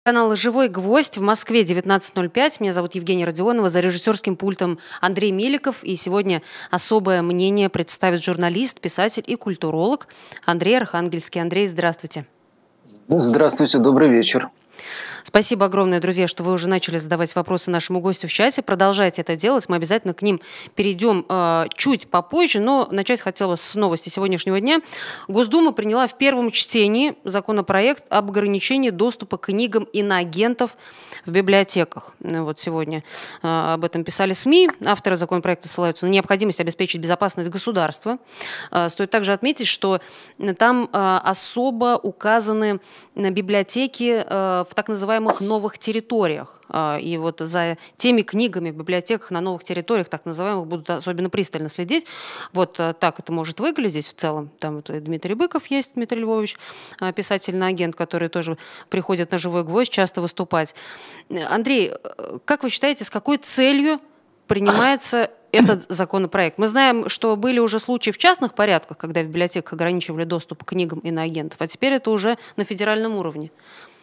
Канал «Живой гвоздь» в Москве, 19:05. Меня зовут Евгения Родионова, за режиссерским пультом Андрей Меликов. И сегодня особое мнение представит журналист, писатель и культуролог Андрей Архангельский. Андрей, здравствуйте. Здравствуйте, добрый вечер. Спасибо огромное, друзья, что вы уже начали задавать вопросы нашему гостю в чате. Продолжайте это делать. Мы обязательно к ним перейдем чуть попозже. Но начать хотелось с новости сегодняшнего дня. Госдума приняла в первом чтении законопроект об ограничении доступа к книгам иноагентов в библиотеках. Вот сегодня об этом писали СМИ. Авторы законопроекта ссылаются на необходимость обеспечить безопасность государства. Стоит также отметить, что там особо указаны библиотеки в так называемых новых территориях. И вот за теми книгами в библиотеках на новых территориях, так называемых, будут особенно пристально следить. Вот так это может выглядеть в целом. Там вот Дмитрий Быков есть, Дмитрий Львович, писательный агент, который тоже приходит на «Живой гвоздь» часто выступать. Андрей, как вы считаете, с какой целью принимается этот законопроект? Мы знаем, что были уже случаи в частных порядках, когда в библиотеках ограничивали доступ к книгам иноагентов, а теперь это уже на федеральном уровне.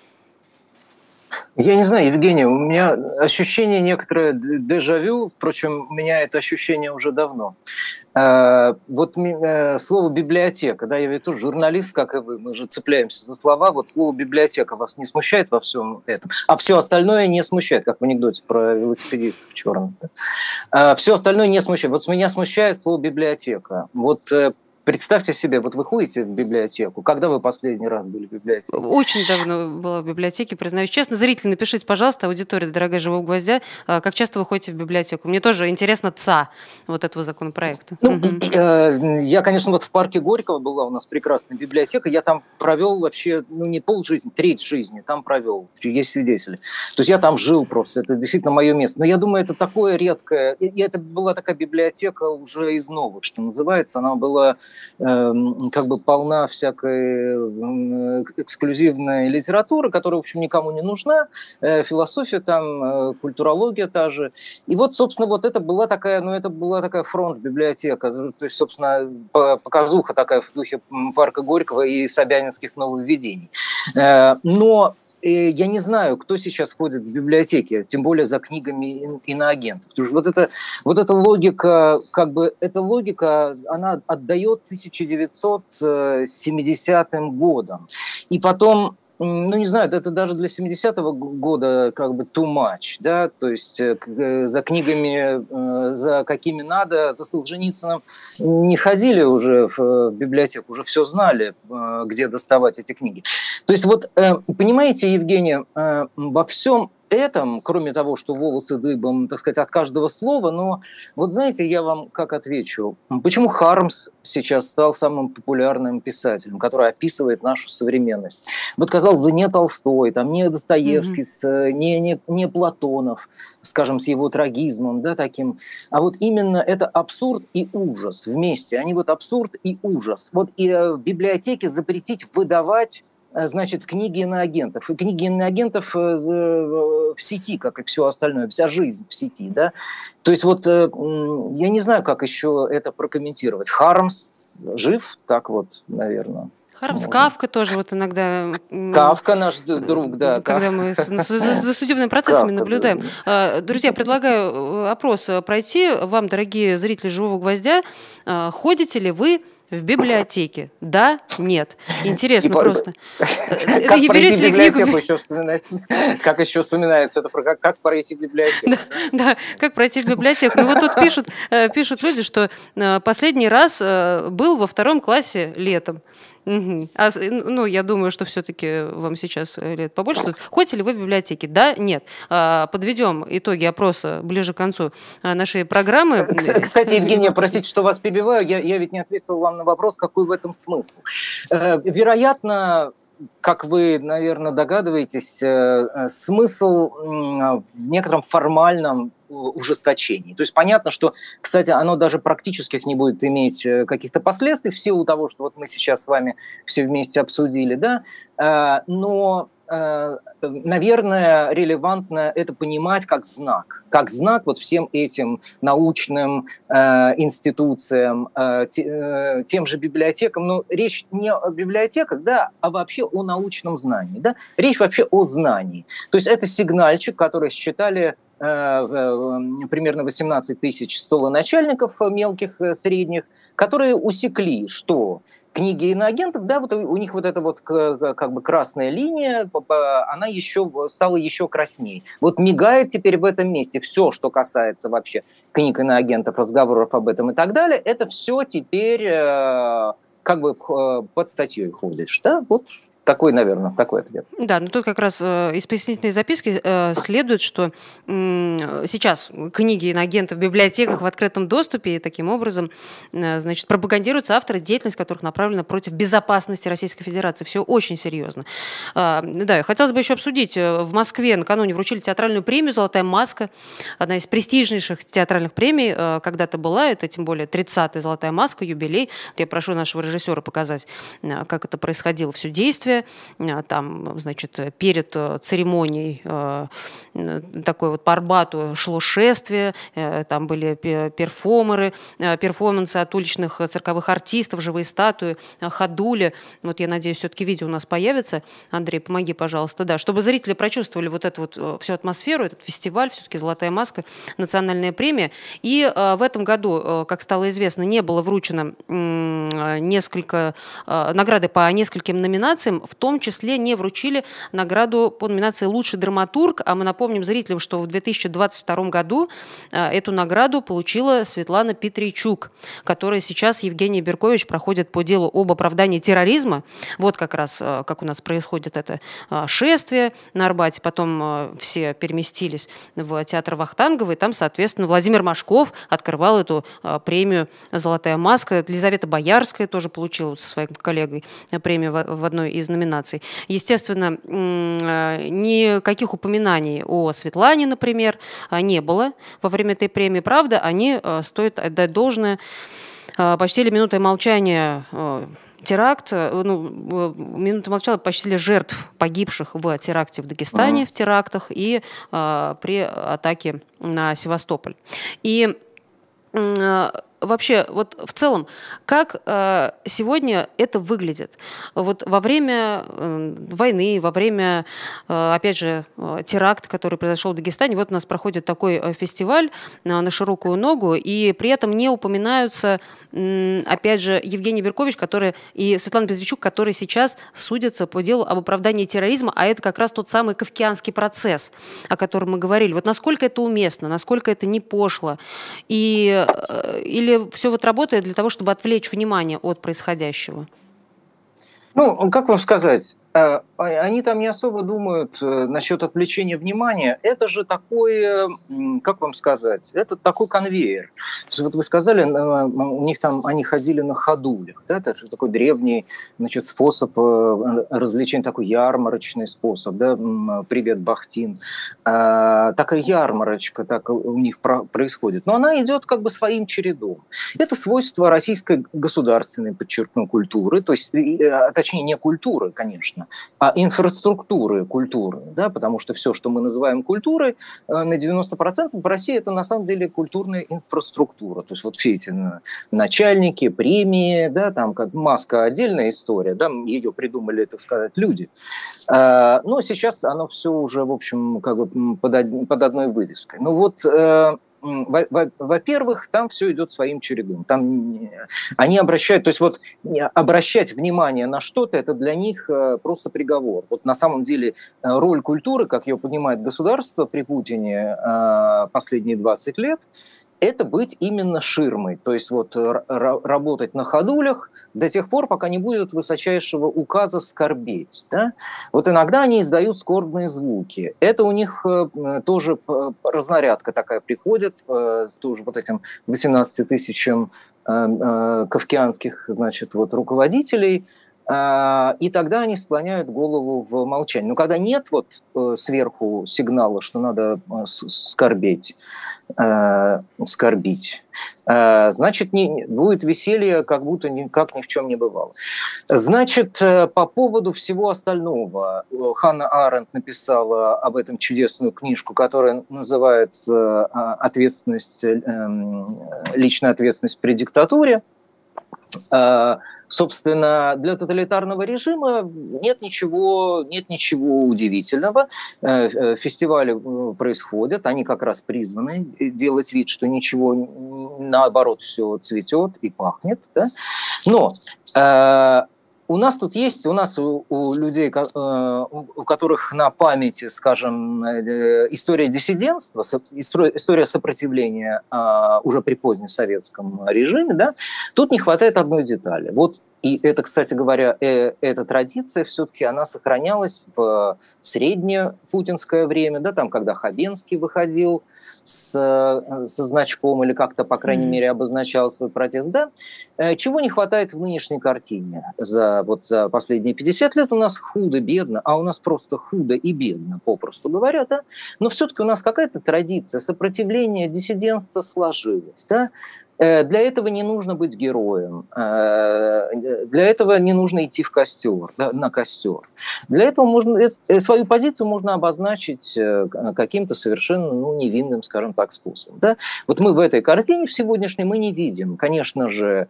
Я не знаю, Евгения, у меня ощущение некоторое дежавю, впрочем, у меня это ощущение уже давно. Вот слово «библиотека», да, я ведь тоже журналист, как и вы, мы же цепляемся за слова, вот слово «библиотека» вас не смущает во всем этом, а все остальное не смущает, как в анекдоте про велосипедистов черных. Все остальное не смущает. Вот меня смущает слово «библиотека». Вот представьте себе, вот вы ходите в библиотеку. Когда вы последний раз были в библиотеке? Очень давно была в библиотеке, признаюсь честно. Зрители, напишите, пожалуйста, аудитория, дорогая «Живого гвоздя», как часто вы ходите в библиотеку? Мне тоже интересно ЦА вот этого законопроекта. Я, конечно, вот в парке Горького была у нас прекрасная библиотека. Я там провел вообще, не полжизни, треть жизни там провел. Есть свидетели. То есть я там жил просто. Это действительно мое место. Но я думаю, это такое редкое. И это была такая библиотека уже из новых, что называется. Она была как бы полна всякой эксклюзивной литературы, которая, в общем, никому не нужна, философия там, культурология та же. И вот, собственно, вот это была такая фронт-библиотека, то есть, собственно, показуха такая в духе парка Горького и собянинских нововведений. Но я не знаю, кто сейчас ходит в библиотеки, тем более за книгами иноагентов. Потому что вот эта логика, она отдает 1970 годам. И потом, не знаю, это даже для 70-го года как бы too much, да, то есть за книгами, за какими надо, за Солженицыным не ходили уже в библиотеку, уже все знали, где доставать эти книги. То есть вот, понимаете, Евгения, во всем этом, кроме того, что волосы дыбом, так сказать, от каждого слова, но вот знаете, я вам как отвечу, почему Хармс сейчас стал самым популярным писателем, который описывает нашу современность. Вот, казалось бы, не Толстой, там, не Достоевский, не Платонов, скажем, с его трагизмом, да, таким, а вот именно это абсурд и ужас вместе, они вот абсурд и ужас. Вот и в библиотеке запретить выдавать, значит, книги иноагентов. И книги иноагентов в сети, как и все остальное, вся жизнь в сети, да. То есть вот я не знаю, как еще это прокомментировать. Хармс жив? Так вот, наверное. Хармс, Кафка тоже вот иногда... Кафка наш друг, да. Когда мы за судебными процессами наблюдаем. Друзья, предлагаю опрос пройти. Вам, дорогие зрители «Живого гвоздя», ходите ли вы в библиотеке? Да, нет. Интересно просто. Как пройти библиотеку еще вспоминается? Как еще вспоминается это про как пройти библиотеку? Да, как пройти в библиотеку. Ну вот тут пишут люди, что последний раз был во 2 классе летом. Я думаю, что все-таки вам сейчас лет побольше. Ходите ли вы в библиотеке? Да, нет. Подведем итоги опроса ближе к концу нашей программы. Кстати, Евгения, простите, что вас перебиваю. Я ведь не ответил вам на вопрос, какой в этом смысл. Вероятно, как вы, наверное, догадываетесь, смысл в некотором формальном ужесточений. То есть понятно, что, кстати, оно даже практических не будет иметь каких-то последствий в силу того, что вот мы сейчас с вами все вместе обсудили, да, но наверное, релевантно это понимать как знак вот всем этим научным институциям, тем же библиотекам. Но речь не о библиотеках, да, а вообще о научном знании. Да? Речь вообще о знании. То есть это сигнальчик, который считали примерно 18 тысяч столоначальников мелких, средних, которые усекли, что книги иноагентов, да, вот у них вот эта вот как бы красная линия, она стала еще краснее. Вот мигает теперь в этом месте все, что касается вообще книг иноагентов, разговоров об этом и так далее, это все теперь как бы под статьей ходишь, да, вот. Такой, наверное, такой ответ. Да, но тут как раз из пояснительной записки следует, что сейчас книги иноагентов в библиотеках в открытом доступе, и таким образом, значит, пропагандируются авторы, деятельность которых направлена против безопасности Российской Федерации. Все очень серьезно. Да, хотелось бы еще обсудить. В Москве накануне вручили театральную премию «Золотая маска», одна из престижнейших театральных премий когда-то была, это тем более 30-я «Золотая маска», юбилей. Я прошу нашего режиссера показать, как это происходило, все действие. Там, значит, перед церемонией такой вот по Арбату шло шествие, там были перформансы от уличных цирковых артистов, живые статуи, ходули. Вот я надеюсь, все-таки видео у нас появится. Андрей, помоги, пожалуйста, да, чтобы зрители прочувствовали вот эту вот всю атмосферу, этот фестиваль, все-таки «Золотая маска», национальная премия. И в этом году, как стало известно, не было вручено несколько награды по нескольким номинациям, в том числе не вручили награду по номинации «Лучший драматург». А мы напомним зрителям, что в 2022 году эту награду получила Светлана Петричук, которая сейчас, Евгений Беркович, проходит по делу об оправдании терроризма. Вот как раз как у нас происходит это шествие на Арбате. Потом все переместились в театр Вахтангова, и там, соответственно, Владимир Машков открывал эту премию «Золотая маска». Елизавета Боярская тоже получила со своим коллегой премию в одной из номинаций. Естественно, никаких упоминаний о Светлане, например, не было во время этой премии. Правда, они, стоит отдать должное, почтили минутой молчания теракт, минуту молчания почтили жертв, погибших в теракте в Дагестане, в терактах и при атаке на Севастополь. И вообще, вот в целом, как сегодня это выглядит? Вот во время войны, во время, опять же, теракта, который произошел в Дагестане, вот у нас проходит такой фестиваль на широкую ногу, и при этом не упоминаются, опять же, Евгений Беркович, который, и Светлана Петричук, которые сейчас судятся по делу об оправдании терроризма, а это как раз тот самый кафкианский процесс, о котором мы говорили. Вот насколько это уместно, насколько это не пошло, или все вот работает для того, чтобы отвлечь внимание от происходящего? Ну, как вам сказать, они там не особо думают насчет отвлечения внимания. Это же такой, как вам сказать, это такой конвейер. То есть, вот вы сказали, у них там они ходили на ходулях. Да? Это же такой древний, значит, способ развлечения, такой ярмарочный способ. Да? Привет, Бахтин. Такая ярмарочка так у них происходит. Но она идет как бы своим чередом. Это свойство российской государственной, подчеркну, культуры. То есть, точнее, не культуры, конечно, а инфраструктуры культуры, да, потому что все, что мы называем культурой, на 90% в России это на самом деле культурная инфраструктура. То есть вот все эти начальники, премии, да, там как маска отдельная история, да, ее придумали, так сказать, люди. Но сейчас оно все уже, в общем, как бы под одной вывеской. Ну вот... Во-первых, там все идет своим чередом. Там они обращают, то есть вот обращать внимание на что-то, это для них просто приговор. Вот на самом деле роль культуры, как ее понимает государство при Путине последние 20 лет, это быть именно ширмой, то есть вот работать на ходулях до тех пор, пока не будет высочайшего указа скорбеть. Да? Вот иногда они издают скорбные звуки. Это у них тоже разнарядка такая приходит, с тоже вот этим 18 тысячам кафкианских, значит, вот руководителей. И тогда они склоняют голову в молчании. Но когда нет вот сверху сигнала, что надо скорбить, значит, будет веселье, как будто как ни в чем не бывало. Значит, по поводу всего остального, Ханна Аренд написала об этом чудесную книжку, которая называется «Личная ответственность при диктатуре». Собственно, для тоталитарного режима нет ничего удивительного. Фестивали происходят, они как раз призваны делать вид, что ничего, наоборот, все цветет и пахнет. Да? Но у нас тут есть, у людей, у которых на памяти, скажем, история диссидентства, история сопротивления уже при позднесоветском режиме, да, тут не хватает одной детали. Вот, и это, кстати говоря, эта традиция все-таки, она сохранялась в среднее путинское время, да, там, когда Хабенский выходил со значком или как-то, по крайней мере, обозначал свой протест, да. Чего не хватает в нынешней картине? За последние 50 лет у нас худо-бедно, а у нас просто худо и бедно, попросту говоря, да. Но все-таки у нас какая-то традиция сопротивления, диссидентства сложилась, да. Для этого не нужно быть героем, для этого не нужно идти в костер, на костер. Для этого свою позицию можно обозначить каким-то совершенно невинным, скажем так, способом. Да? Вот мы в этой картине в сегодняшней мы не видим, конечно же,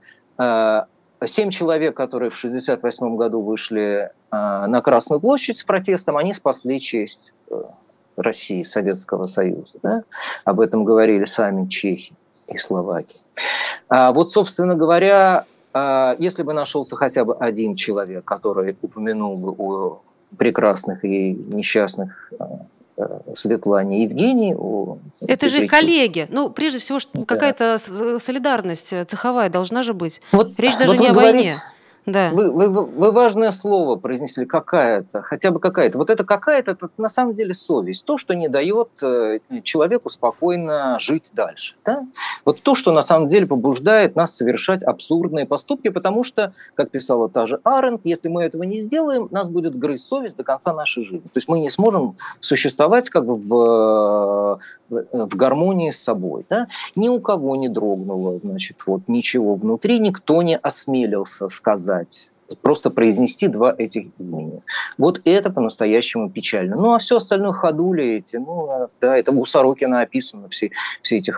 7 человек, которые в 1968 году вышли на Красную площадь с протестом, они спасли честь России, Советского Союза. Да? Об этом говорили сами чехи и словаки. Вот, собственно говоря, если бы нашелся хотя бы один человек, который упомянул бы о прекрасных и несчастных Светлане и Евгении. Это же коллеги. Ну, прежде всего, какая-то солидарность цеховая должна же быть. Речь даже не о войне. Да. Вы важное слово произнесли, какая-то, хотя бы какая-то. Вот это какая-то, это на самом деле совесть, то, что не дает человеку спокойно жить дальше. Да? Вот то, что на самом деле побуждает нас совершать абсурдные поступки, потому что, как писала та же Аренд, если мы этого не сделаем, нас будет грызть совесть до конца нашей жизни. То есть мы не сможем существовать как бы в гармонии с собой. Да? Ни у кого не дрогнуло, значит, вот ничего внутри, никто не осмелился сказать, просто произнести два этих имени. Вот это по-настоящему печально. Ну, а все остальное ходули эти, да, это у Сорокина описано, все эти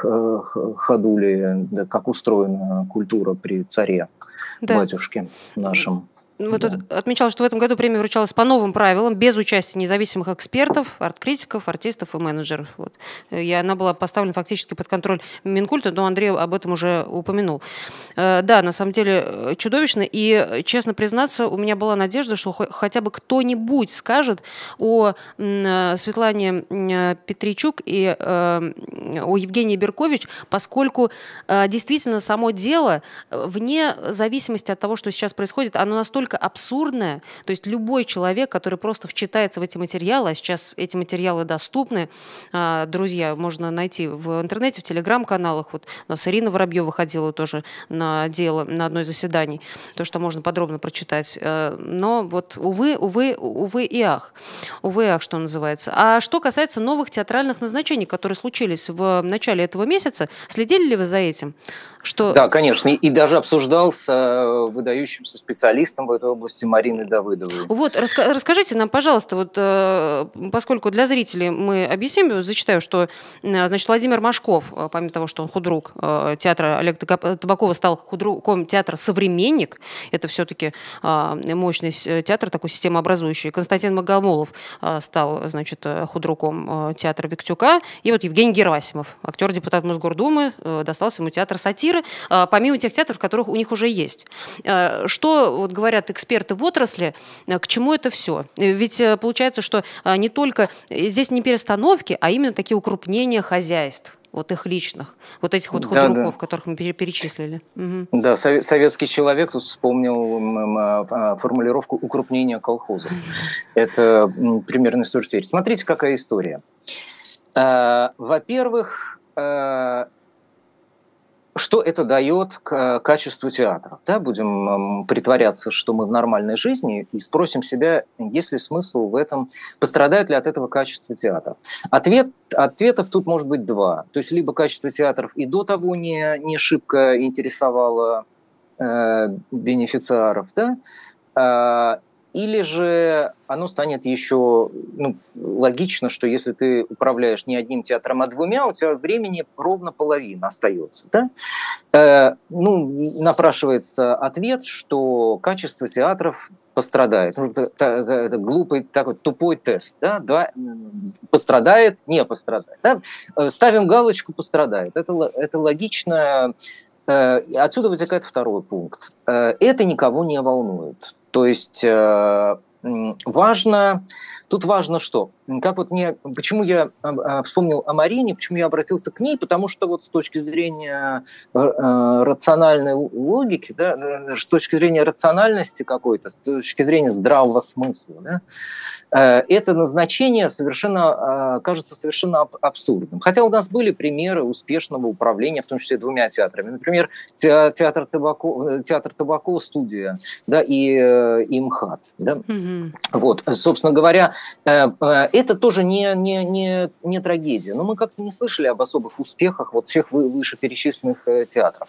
ходули, да, как устроена культура при царе, да, батюшке нашем. Вот да. Тут отмечалось, что в этом году премия вручалась по новым правилам, без участия независимых экспертов, арт-критиков, артистов и менеджеров. Вот. И она была поставлена фактически под контроль Минкульта, но Андрей об этом уже упомянул. Да, на самом деле чудовищно. И, честно признаться, у меня была надежда, что хотя бы кто-нибудь скажет о Светлане Петричук и о Евгении Беркович, поскольку действительно само дело, вне зависимости от того, что сейчас происходит, оно настолько абсурдное, то есть любой человек, который просто вчитается в эти материалы, а сейчас эти материалы доступны, друзья, можно найти в интернете, в телеграм-каналах, вот у нас Ирина Воробьева ходила тоже на дело, на одно из заседаний, то, что можно подробно прочитать, но вот увы и ах, что называется. А что касается новых театральных назначений, которые случились в начале этого месяца, следили ли вы за этим? Что... Да, конечно, и даже обсуждал с выдающимся специалистом в этой области Мариной Давыдовой. Вот, расскажите нам, пожалуйста, вот, поскольку для зрителей мы объясним, зачитаю, что, значит, Владимир Машков, помимо того, что он худрук театра Олега Табакова, стал худруком театра «Современник», это все-таки мощный театр, такой системообразующий. Константин Богомолов стал, значит, худруком театра Виктюка, и вот Евгений Герасимов, актер-депутат Мосгордумы, достался ему театр «Сатира», помимо тех театров, которых у них уже есть. Что вот говорят эксперты в отрасли, к чему это все? Ведь получается, что не только здесь не перестановки, а именно такие укрупнения хозяйств, вот их личных, вот этих вот худруков, которых мы перечислили. Угу. Да, советский человек тут вспомнил формулировку укрупнения колхозов. Это примерно история. Смотрите, какая история. Во-первых, что это дает качеству театра? Да, будем притворяться, что мы в нормальной жизни, и спросим себя, есть ли смысл в этом, пострадает ли от этого качество театров. Ответов тут может быть два. То есть либо качество театров и до того не шибко интересовало бенефициаров, да, или же оно станет еще логично, что если ты управляешь не одним театром, а двумя, у тебя времени ровно половина остается. Да? Напрашивается ответ, что качество театров пострадает. Это глупый, такой тупой тест. Да? Пострадает, не пострадает. Да? Ставим галочку «пострадает». Это логично. Отсюда вытекает второй пункт. Это никого не волнует. То есть тут важно что? Почему я вспомнил о Марине, почему я обратился к ней, потому что вот с точки зрения рациональной логики, да, с точки зрения рациональности какой-то, с точки зрения здравого смысла, да, это назначение кажется совершенно абсурдным. Хотя у нас были примеры успешного управления, в том числе двумя театрами. Например, театр Табакова, студия, да, и МХАТ. Да? Mm-hmm. Вот, собственно говоря, это тоже не трагедия. Но мы как-то не слышали об особых успехах вот всех вышеперечисленных театров.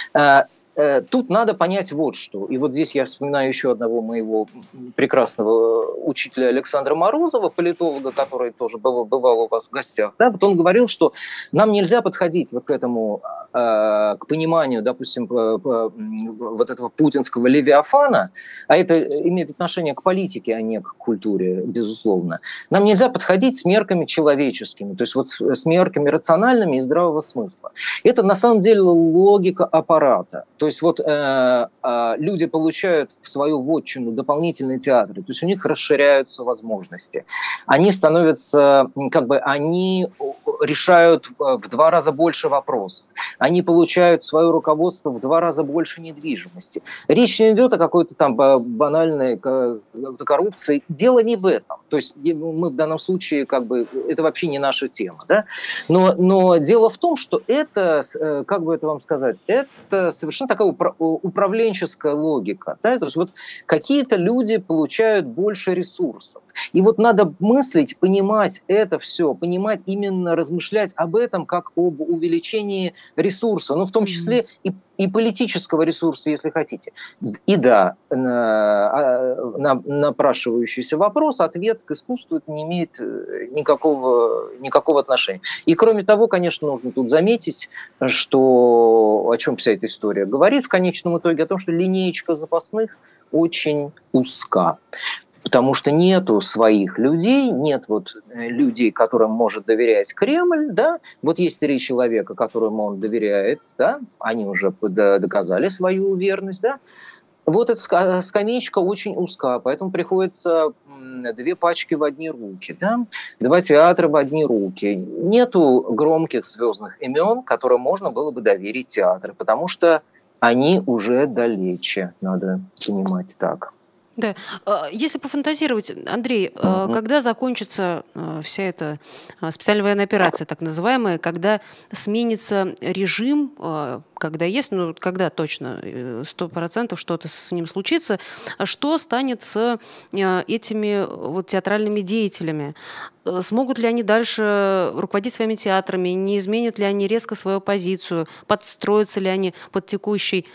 Тут надо понять вот что. И вот здесь я вспоминаю еще одного моего прекрасного учителя Александра Морозова, политолога, который тоже бывал у вас в гостях. Да? Вот он говорил, что нам нельзя подходить вот к этому, к пониманию, допустим, вот этого путинского левиафана, а это имеет отношение к политике, а не к культуре, безусловно. Нам нельзя подходить с мерками человеческими, то есть вот с мерками рациональными и здравого смысла. Это на самом деле логика аппарата. То есть вот люди получают в свою вотчину дополнительные театры, то есть у них расширяются возможности. Они становятся, они решают в 2 раза больше вопросов. Они получают в свое руководство в 2 раза больше недвижимости. Речь не идет о какой-то там банальной коррупции. Дело не в этом. То есть мы в данном случае, это вообще не наша тема. Да? Но дело в том, что это, как бы это вам сказать, это совершенно такая управленческая логика. Да? То есть вот какие-то люди получают больше ресурсов. И вот надо мыслить, понимать это все, понимать именно, размышлять об этом как об увеличении ресурса, в том числе и политического ресурса, если хотите. И да, на напрашивающийся вопрос ответ к искусству это не имеет никакого отношения. И кроме того, конечно, нужно тут заметить, что о чем вся эта история говорит в конечном итоге, о том, что линеечка запасных очень узка. Потому что нету своих людей, нет людей, которым может доверять Кремль, да, вот есть 3 человека, которым он доверяет, да, они уже доказали свою верность, да, вот эта скамеечка очень узка, поэтому приходится 2 пачки в одни руки, да, 2 театра в одни руки. Нету громких звездных имен, которым можно было бы доверить театры, потому что они уже далече, надо понимать так. Да. Если пофантазировать, Андрей, когда закончится вся эта специальная военная операция, так называемая, когда сменится режим, когда когда точно 100% что-то с ним случится, что станет с этими театральными деятелями? Смогут ли они дальше руководить своими театрами? Не изменят ли они резко свою позицию? Подстроятся ли они под текущий,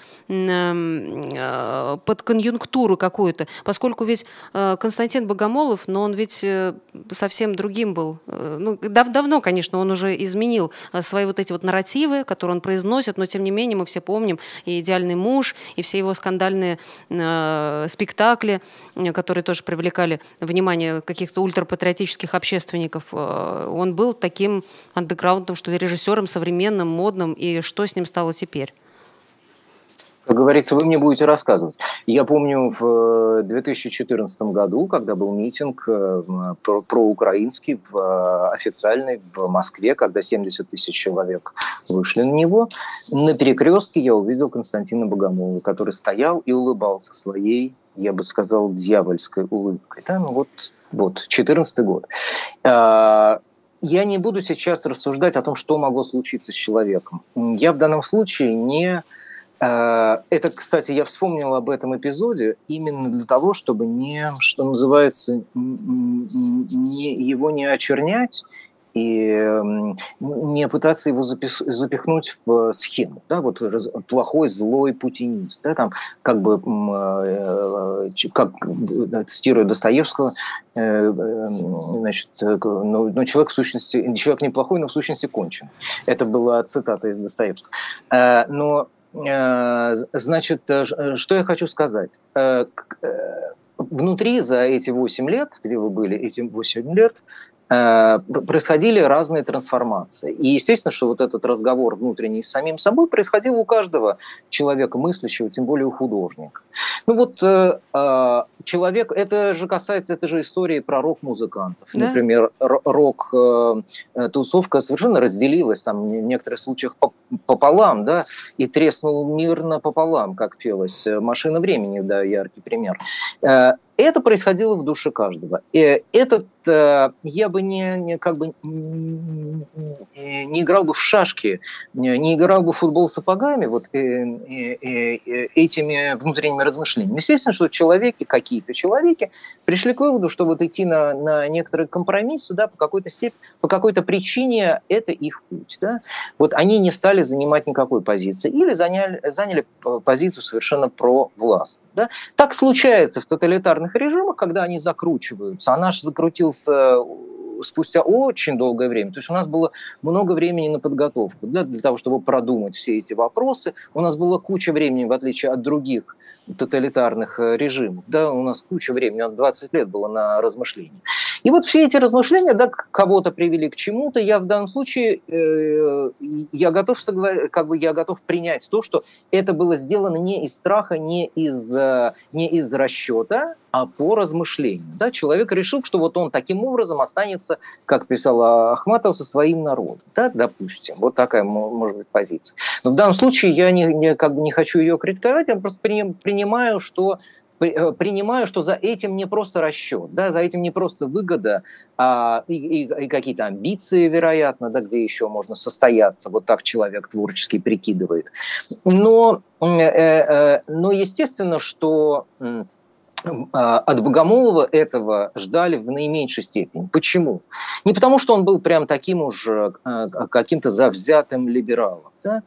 под конъюнктуру какую-то? Поскольку ведь Константин Богомолов, но он ведь совсем другим был. Давно, конечно, он уже изменил свои эти нарративы, которые он произносит, но тем не менее мы все помним и «Идеальный муж», и все его скандальные спектакли, которые тоже привлекали внимание каких-то ультрапатриотических общественников. Он был таким андеграундным, что ли, режиссером современным, модным, и что с ним стало теперь? Как говорится, вы мне будете рассказывать. Я помню в 2014 году, когда был митинг проукраинский, официальный в Москве, когда 70 тысяч человек вышли на него, на перекрестке я увидел Константина Богомолова, который стоял и улыбался своей, я бы сказал, дьявольской улыбкой. Да? Вот 14 год. Я не буду сейчас рассуждать о том, что могло случиться с человеком. Я в данном случае не... Это, кстати, я вспомнил об этом эпизоде именно для того, чтобы не, что называется, его не очернять и не пытаться его запихнуть в схему, да, вот плохой, злой путинист, да, там, как бы, как цитирую Достоевского, значит, но человек в сущности, человек неплохой, но в сущности кончен. Это была цитата из Достоевского. Но значит, что я хочу сказать? Внутри за эти 8 лет, где вы были, эти 8 лет, происходили разные трансформации. И естественно, что вот этот разговор внутренний с самим собой происходил у каждого человека мыслящего, тем более у художника. Ну вот человек, это же касается, это же истории про рок-музыкантов. Да? Например, рок-тусовка совершенно разделилась, там, в некоторых случаях пополам, да, и треснул мир напополам, как пелось «Машина времени», да, яркий пример. Это происходило в душе каждого. И этот, я бы не играл бы в шашки, не играл бы в футбол сапогами вот этими внутренними размышлениями. Естественно, что какие-то человеки пришли к выводу, что вот идти на некоторые компромиссы, да, по какой-то причине это их путь. Да? Вот они не стали занимать никакой позиции или заняли позицию совершенно провластную. Да? Так случается в тоталитарных режимах, когда они закручиваются. А наш закрутился спустя очень долгое время. То есть у нас было много времени на подготовку, да, для того, чтобы продумать все эти вопросы. У нас была куча времени, в отличие от других тоталитарных режимов. Да, у нас куча времени, 20 лет было на размышления. И вот все эти размышления, да, кого-то привели к чему-то. Я в данном случае я готов принять то, что это было сделано не из страха, не из расчета, а по размышлению. Да, человек решил, что вот он таким образом останется, как писал Ахматов, со своим народом. Да, допустим, вот такая может быть позиция. Но в данном случае я не хочу ее критиковать, я просто принимаю, что за этим не просто расчет, да, за этим не просто выгода, и какие-то амбиции, вероятно, да, где еще можно состояться, вот так человек творчески прикидывает. Но естественно, что от Богомолова этого ждали в наименьшей степени. Почему? Не потому, что он был прям таким уж каким-то завзятым либералом, да?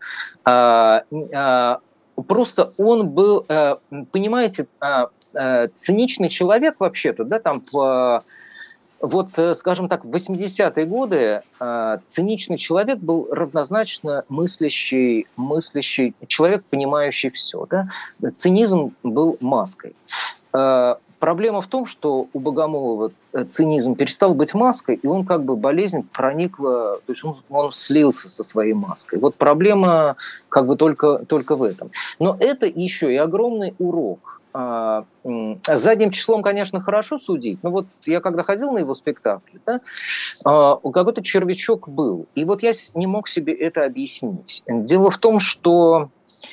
Просто он был, понимаете, циничный человек вообще-то, да, там, вот, скажем так, в 80-е годы циничный человек был равнозначно мыслящий человек, понимающий все, да? Цинизм был маской. Проблема в том, что у Богомолова цинизм перестал быть маской, и он как бы болезнь проникла, то есть он слился со своей маской. Вот проблема как бы только в этом. Но это еще и огромный урок. Задним числом, конечно, хорошо судить, но вот я когда ходил на его спектакли, да, какой-то червячок был, и вот я не мог себе это объяснить. Дело в том, что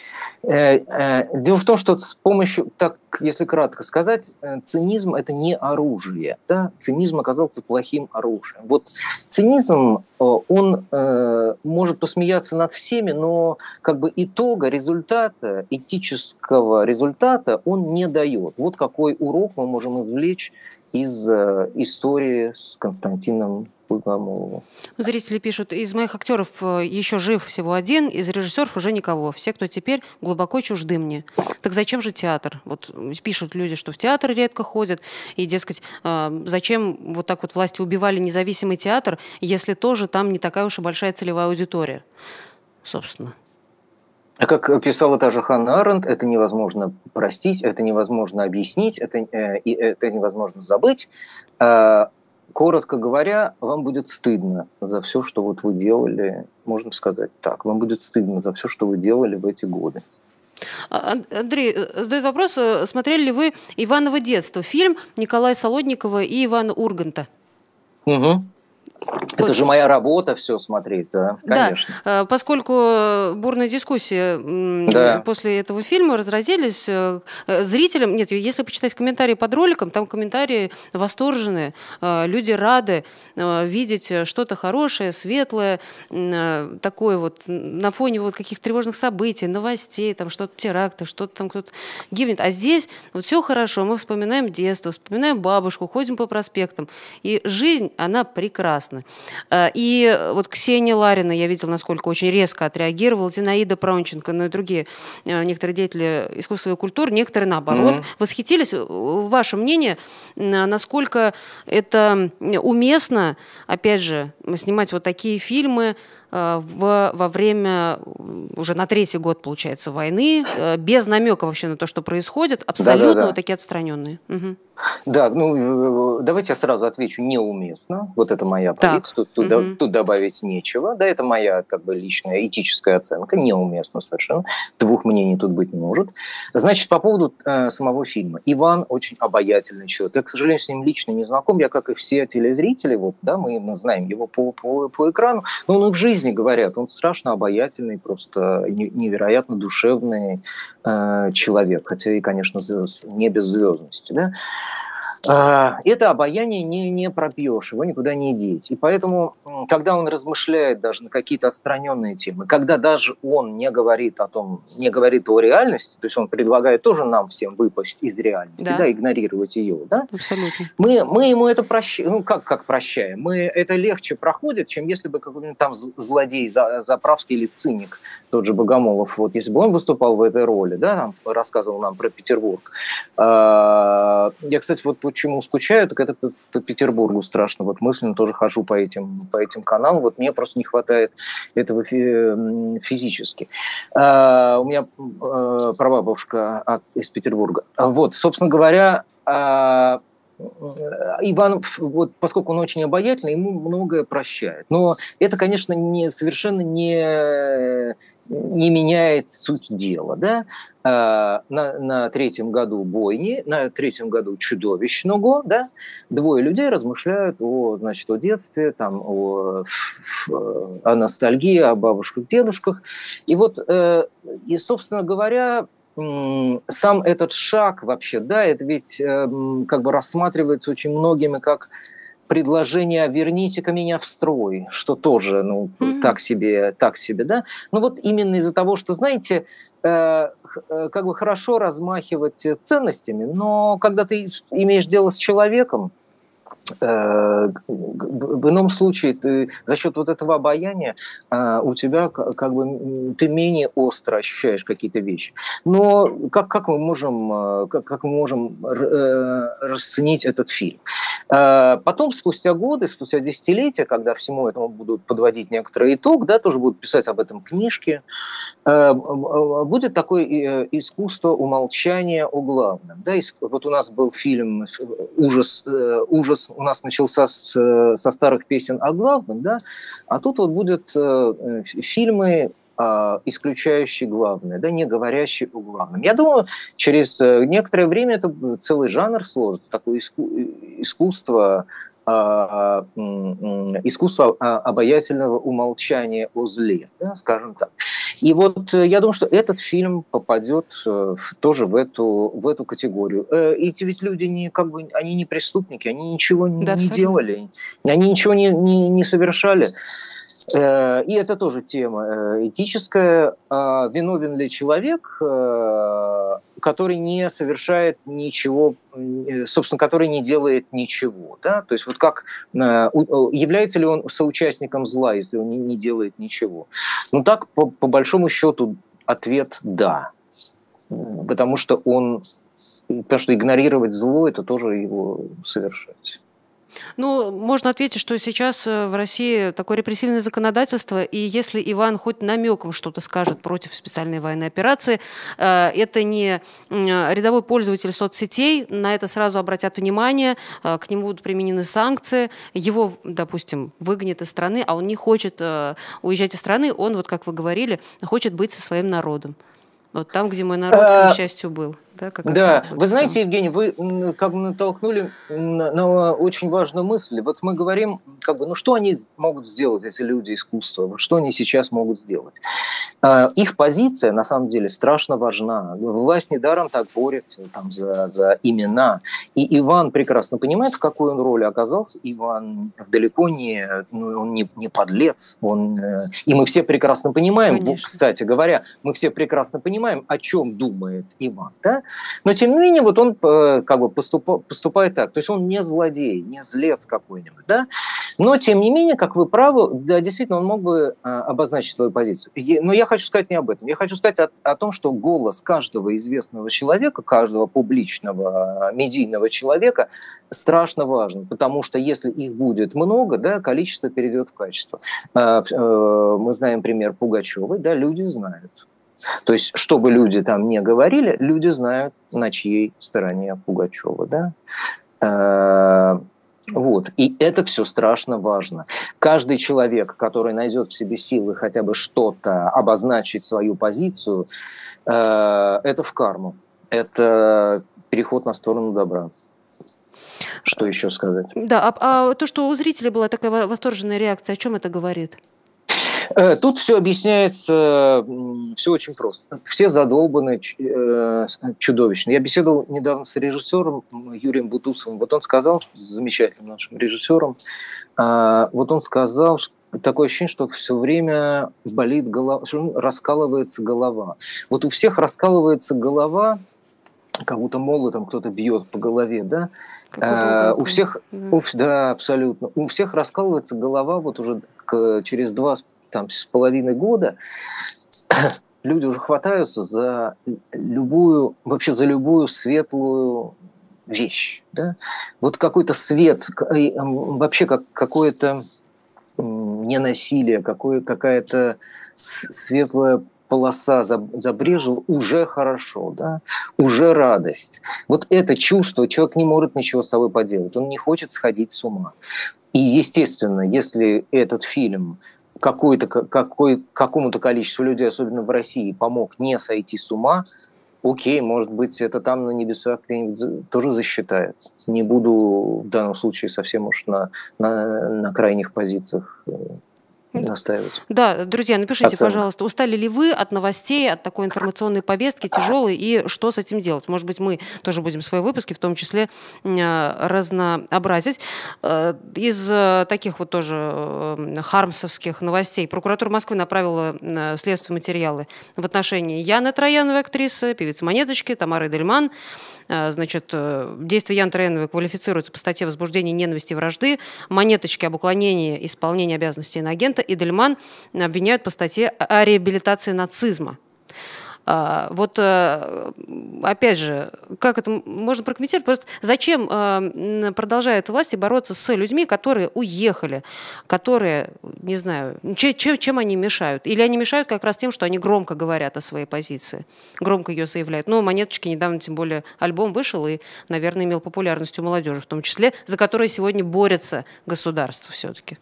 с помощью, так, если кратко сказать, цинизм – это не оружие. Да? Цинизм оказался плохим оружием. Вот цинизм, он может посмеяться над всеми, но как бы этического результата он не дает. Вот какой урок мы можем извлечь из истории с Константином Богомоловым. Зрители пишут, из моих актеров еще жив всего один, из режиссеров уже никого. Все, кто теперь, глубоко чужды мне. Так зачем же театр? Вот пишут люди, что в театр редко ходят, и, дескать, зачем вот так вот власти убивали независимый театр, если тоже там не такая уж и большая целевая аудитория, собственно. Как писала та же Ханна Аренд, это невозможно простить, это невозможно объяснить, это невозможно забыть. Коротко говоря, вам будет стыдно за все, что вот вы делали, можно сказать так, вам будет стыдно за все, что вы делали в эти годы. Андрей задает вопрос, смотрели ли вы «Иваново детство», фильм Николая Солодникова и Ивана Урганта? Угу. Это же моя работа все смотреть, да, конечно. Да, поскольку бурные дискуссии после этого фильма разразились, зрителям, нет, если почитать комментарии под роликом, там комментарии восторженные, люди рады видеть что-то хорошее, светлое, такое вот на фоне вот каких-то тревожных событий, новостей, там что-то теракты, что-то там кто-то гибнет. А здесь вот все хорошо, мы вспоминаем детство, вспоминаем бабушку, ходим по проспектам, и жизнь, она прекрасна. И вот Ксения Ларина, я видела, насколько очень резко отреагировала, Зинаида Пронченко, но и другие некоторые деятели искусства и культуры, некоторые, наоборот, восхитились. Ваше мнение, насколько это уместно, опять же, снимать вот такие фильмы во время, уже на 3-й год, получается, войны, без намека вообще на то, что происходит, абсолютно вот такие отстраненные. Да, ну давайте я сразу отвечу: неуместно. Вот это моя позиция. Тут добавить нечего. Да, это моя как бы личная этическая оценка. Неуместно совершенно. Двух мнений тут быть не может. Значит, по поводу самого фильма. Иван очень обаятельный человек. Я, к сожалению, с ним лично не знаком. Я, как и все телезрители, вот, да, мы знаем его по экрану. Но он и в жизни говорят. Он страшно обаятельный, просто невероятно душевный человек. Хотя и, конечно, не без звездности, да. Это обаяние не пропьешь, его никуда не деть. И поэтому, когда он размышляет даже на какие-то отстраненные темы, когда даже он не говорит о реальности, то есть он предлагает тоже нам всем выпасть из реальности, да, игнорировать ее, да? Абсолютно. Мы ему это прощаем, ну как прощаем? Мы это легче проходит, чем если бы какой-нибудь там злодей заправский или циник, тот же Богомолов, вот если бы он выступал в этой роли, да, там, рассказывал нам про Петербург. Я, кстати, вот почему скучаю, так это по Петербургу страшно. Вот мысленно тоже хожу по этим каналам. Вот мне просто не хватает этого физически. У меня прабабушка из Петербурга. Вот, собственно говоря, Иван, вот, поскольку он очень обаятельный, ему многое прощает. Но это, конечно, совершенно не меняет суть дела. Да? На 3-м году бойни, на 3-м году чудовищного, да, двое людей размышляют о детстве, там, о ностальгии, о бабушках, дедушках. И вот, собственно говоря, сам этот шаг вообще, да, это ведь как бы рассматривается очень многими как предложение «верните-ка меня в строй», что тоже, так себе, да. Но вот именно из-за того, что, знаете, как бы хорошо размахивать ценностями, но когда ты имеешь дело с человеком, в ином случае ты за счет вот этого обаяния у тебя как бы ты менее остро ощущаешь какие-то вещи. Но как мы можем расценить этот фильм? Потом, спустя годы, спустя десятилетия, когда всему этому будут подводить некоторый итог, да, тоже будут писать об этом книжки, будет такое искусство умолчания о главном. Да? Вот у нас был фильм «Ужас», у нас начался со старых песен о главном, да? А тут вот будут фильмы, исключающие главное, да, не говорящие о главном. Я думаю, через некоторое время это целый жанр сложится, такое искусство обаятельного умолчания о зле, да, скажем так. И вот я думаю, что этот фильм попадет тоже в эту категорию. Эти ведь люди они не преступники, они ничего не делали, они ничего не совершали. И это тоже тема этическая. Виновен ли человек, который не совершает ничего, собственно, который не делает ничего? Да? То есть вот как является ли он соучастником зла, если он не делает ничего? Ну так, по большому счету, ответ «да». Потому что игнорировать зло – это тоже его совершать. Ну, можно ответить, что сейчас в России такое репрессивное законодательство, и если Иван хоть намеком что-то скажет против специальной военной операции, это не рядовой пользователь соцсетей, на это сразу обратят внимание, к нему будут применены санкции, его, допустим, выгонят из страны, а он не хочет уезжать из страны, он, вот как вы говорили, хочет быть со своим народом. Вот там, где мой народ, к несчастью, был. да, как Да, охватывают вы всё. знаете, Евгений, вы как бы натолкнули на очень важную мысль. Вот мы говорим, как бы, ну что они могут сделать, эти люди искусства, вот что они сейчас могут сделать. Их позиция, на самом деле, страшно важна. Власть недаром так борется там, за имена. И Иван прекрасно понимает, в какой он роли оказался. Иван далеко не, ну, он не подлец. И мы все прекрасно понимаем, Конечно. кстати говоря, мы все прекрасно понимаем, о чем думает Иван. Да? Но, тем не менее, вот он как бы поступает так. То есть он не злодей, не злец какой-нибудь. Да? Но, тем не менее, как вы правы, да, действительно, он мог бы обозначить свою позицию. Но я хочу сказать не об этом. Я хочу сказать о том, что голос каждого известного человека, каждого публичного медийного человека страшно важен, потому что если их будет много, да, количество перейдет в качество. Мы знаем пример Пугачевой, да, люди знают. То есть, что бы люди там не говорили, люди знают, на чьей стороне Пугачева, да. Вот. И это все страшно важно. Каждый человек, который найдет в себе силы хотя бы что-то обозначить свою позицию, это в карму. Это переход на сторону добра. Что еще сказать? Да, а то, что у зрителей была такая восторженная реакция, о чем это говорит? Тут все объясняется, все очень просто. Все задолбаны чудовищно. Я беседовал недавно с режиссером Юрием Бутусовым. Вот он сказал, замечательным нашим режиссером, вот он сказал, что такое ощущение, что все время болит голова, что раскалывается голова. Вот у всех раскалывается голова, как будто молотом кто-то бьет по голове, да? У всех, да, абсолютно. У всех раскалывается голова вот уже через 2,5 года. Люди уже хватаются за любую светлую вещь. Да? Вот какой-то свет, вообще какое-то ненасилие, какая-то светлая полоса забрежила, уже хорошо, да? Уже радость. Вот это чувство, человек не может ничего с собой поделать, он не хочет сходить с ума. И, естественно, если этот фильм какому-то количеству людей, особенно в России, помог не сойти с ума, окей, может быть, это там на небесах где-нибудь тоже засчитается. Не буду в данном случае совсем уж на крайних позициях настаивать. Да, друзья, напишите, пожалуйста, устали ли вы от новостей, от такой информационной повестки тяжелой, и что с этим делать? Может быть, мы тоже будем свои выпуски, в том числе, разнообразить. Из таких вот тоже хармсовских новостей прокуратура Москвы направила следственные материалы в отношении Яны Трояновой, актрисы, певицы Монеточки, Тамары Эдельман. Значит, действия Яны Трояновой квалифицируются по статье возбуждения ненависти и вражды, Монеточки об уклонении исполнения обязанностей иноагента, и Эдельман обвиняют по статье о реабилитации нацизма. Вот, опять же, как это можно прокомментировать? Просто зачем продолжают власти бороться с людьми, которые уехали, которые, не знаю, чем они мешают? Или они мешают как раз тем, что они громко говорят о своей позиции, громко ее заявляют. Ну, Монеточки недавно, тем более, альбом вышел и, наверное, имел популярность у молодежи, в том числе, за которой сегодня борется государство все-таки.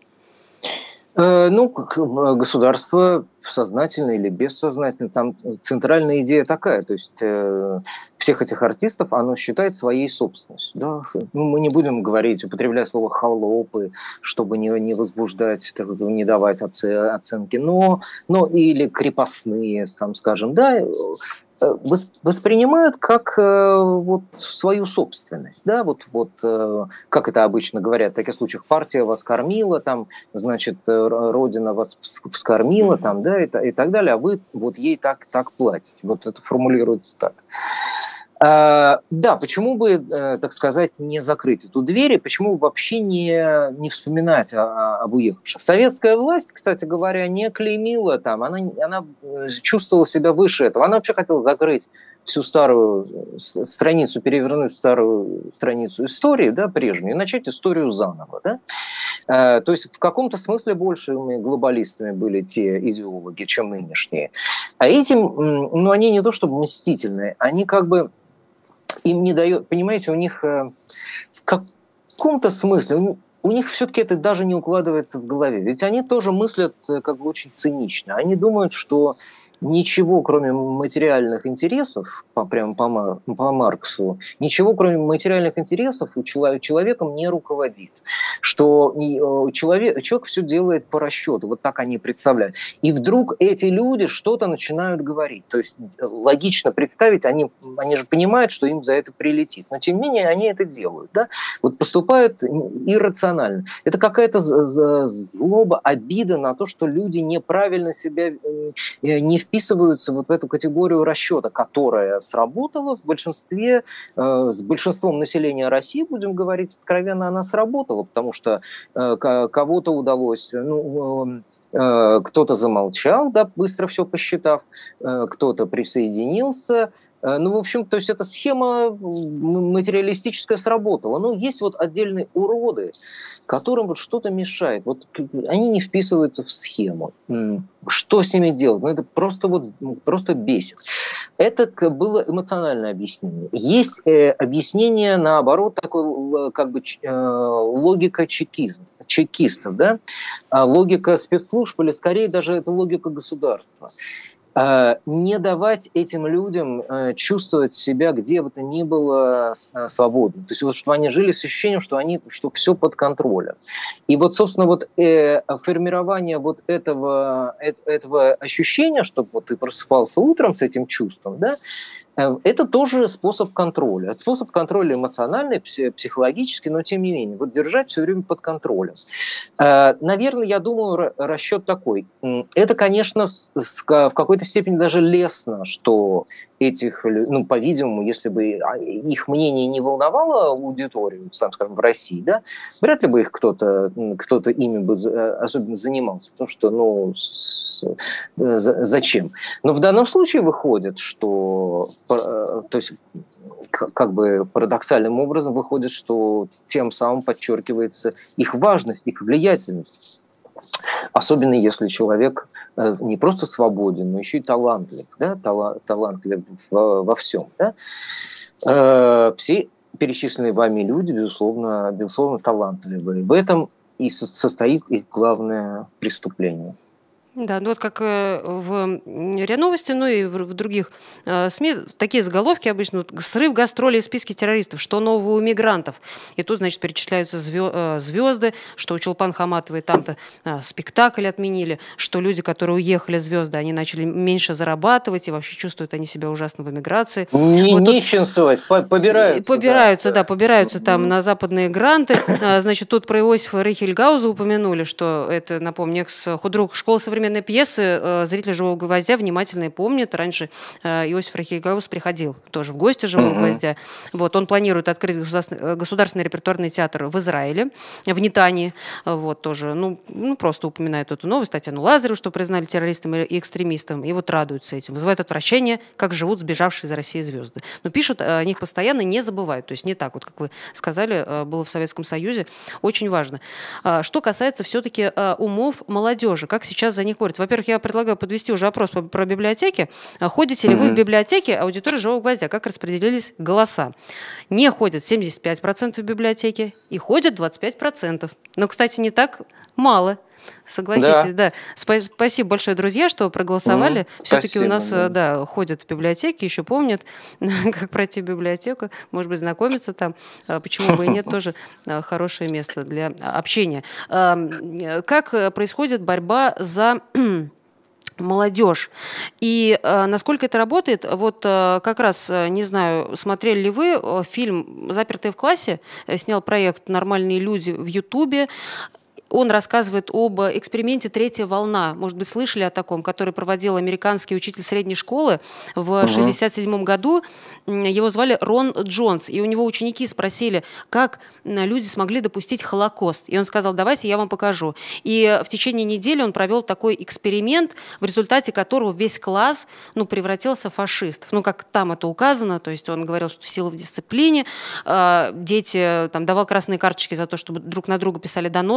Ну, государство сознательно или бессознательно, там центральная идея такая, то есть всех этих артистов оно считает своей собственностью. Да? Ну, мы не будем говорить, употребляя слово «холопы», чтобы не возбуждать, не давать оценки, но или крепостные, там, скажем, да, воспринимают как вот свою собственность, да, вот как это обычно говорят в таких случаях, партия вас кормила, там, значит, Родина вас вскормила, там, да, и так далее, а вы вот ей так платите, вот это формулируется так. Да, почему бы, так сказать, не закрыть эту дверь, и почему вообще не вспоминать об уехавших? Советская власть, кстати говоря, не клеймила там, она чувствовала себя выше этого. Она вообще хотела закрыть всю старую страницу, перевернуть старую страницу истории, да, прежнюю, и начать историю заново. Да? То есть в каком-то смысле большими глобалистами были те идеологи, чем нынешние. А этим, ну, они не то чтобы мстительные, они как бы им не дает, понимаете, у них в каком-то смысле, у них все-таки это даже не укладывается в голове. Ведь они тоже мыслят как бы очень цинично. Они думают, что ничего, кроме материальных интересов, прямо по Марксу, ничего, кроме материальных интересов, человеком не руководит. Что человек все делает по расчету, вот так они представляют. И вдруг эти люди что-то начинают говорить. То есть логично представить, они же понимают, что им за это прилетит. Но тем не менее они это делают. Да? Вот поступают иррационально. Это какая-то злоба, обида на то, что люди неправильно себя не вписываются вот в эту категорию расчета, которая сработала в большинстве, с большинством населения России, будем говорить откровенно, она сработала, потому что кого-то удалось, кто-то замолчал, да, быстро все посчитав, кто-то присоединился. Ну, в общем, то есть эта схема материалистическая сработала. Но есть вот отдельные уроды, которым вот что-то мешает. Вот они не вписываются в схему. Что с ними делать? Ну, это просто бесит. Это было эмоциональное объяснение. Есть объяснение, наоборот, такой как бы логика чекистов, да? Логика спецслужб, или скорее даже это логика государства. Не давать этим людям чувствовать себя где бы то ни было свободно. То есть вот, чтобы они жили с ощущением, что все под контролем. И вот, собственно, вот формирование вот этого ощущения, чтобы вот ты просыпался утром с этим чувством, да, это тоже способ контроля. Это способ контроля эмоциональный, психологический, но тем не менее. Вот держать все время под контролем. Наверное, я думаю, расчет такой. Это, конечно, в какой-то степени даже лестно, что этих, ну, по-видимому, если бы их мнение не волновало аудиторию, скажем, в России, да, вряд ли бы их кто-то ими бы особенно занимался, потому что, зачем? Но в данном случае выходит, что, то есть, как бы парадоксальным образом выходит, что тем самым подчеркивается их важность, их влиятельность. Особенно если человек не просто свободен, но еще и талантлив, да? Талантлив во всем. Да? Все перечисленные вами люди, безусловно, талантливые. В этом и состоит их главное преступление. Да, ну вот как в РИА Новости, ну и в других СМИ такие заголовки обычно. Вот, срыв гастролей из списка террористов, что нового у мигрантов. И тут, значит, перечисляются звезды, что у Чулпан Хаматовой там-то спектакль отменили, что люди, которые уехали, звезды, они начали меньше зарабатывать и вообще чувствуют они себя ужасно в эмиграции. Нищенствовать, побираются. Побираются там на западные гранты. Значит, тут про Иосифа Рейхельгауза упомянули, что это, напомню, экс-худрук школы современной пьесы. Зрители «Живого гвоздя» внимательно помнят. Раньше Иосиф Рейхельгауз приходил тоже в гости «Живого гвоздя». Вот, он планирует открыть государственный репертуарный театр в Израиле, в Нетании. Вот, тоже, просто упоминают эту новость. Татьяну Лазареву, что признали террористом и экстремистом. И вот радуются этим. Вызывают отвращение, как живут сбежавшие из России звезды. Но пишут о них постоянно, не забывают. То есть не так, вот как вы сказали, было в Советском Союзе. Очень важно. Что касается все-таки умов молодежи, как сейчас за них борются. Во-первых, я предлагаю подвести уже опрос про библиотеки. Ходите ли вы в библиотеке аудитории «Живого гвоздя»? Как распределились голоса? Не ходят 75% в библиотеке и ходят 25%. Но, кстати, не так мало. Согласитесь, да. Спасибо большое, друзья, что проголосовали. Все-таки у нас ходят в библиотеки, еще помнят, как пройти в библиотеку, может быть, знакомиться там. Почему бы и нет, тоже хорошее место для общения. Как происходит борьба за молодежь. И насколько это работает, вот как раз, не знаю, смотрели ли вы фильм «Запертые в классе», снял проект «Нормальные люди» в Ютубе. Он рассказывает об эксперименте «Третья волна». Может быть, слышали о таком, который проводил американский учитель средней школы в 1967 году. Его звали Рон Джонс. И у него ученики спросили, как люди смогли допустить Холокост. И он сказал, давайте я вам покажу. И в течение недели он провел такой эксперимент, в результате которого весь класс превратился в фашистов. Как там это указано. То есть он говорил, что сила в дисциплине. Дети давал красные карточки за то, чтобы друг на друга писали доносы, если не